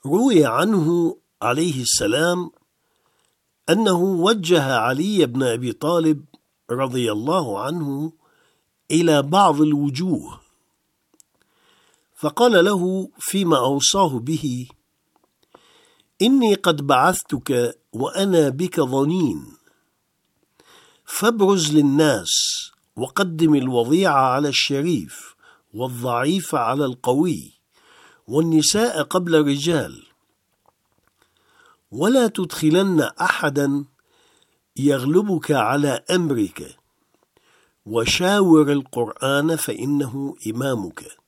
روي عنه عليه السلام أنه وجه علي بن أبي طالب رضي الله عنه إلى بعض الوجوه، فقال له فيما أوصاه به: إني قد بعثتك وأنا بك ظنين، فابرز للناس وقدم الوضيع على الشريف والضعيف على القوي والنساء قبل الرجال، ولا تدخلن أحدا يغلبك على أمرك، وشاور القرآن فإنه إمامك.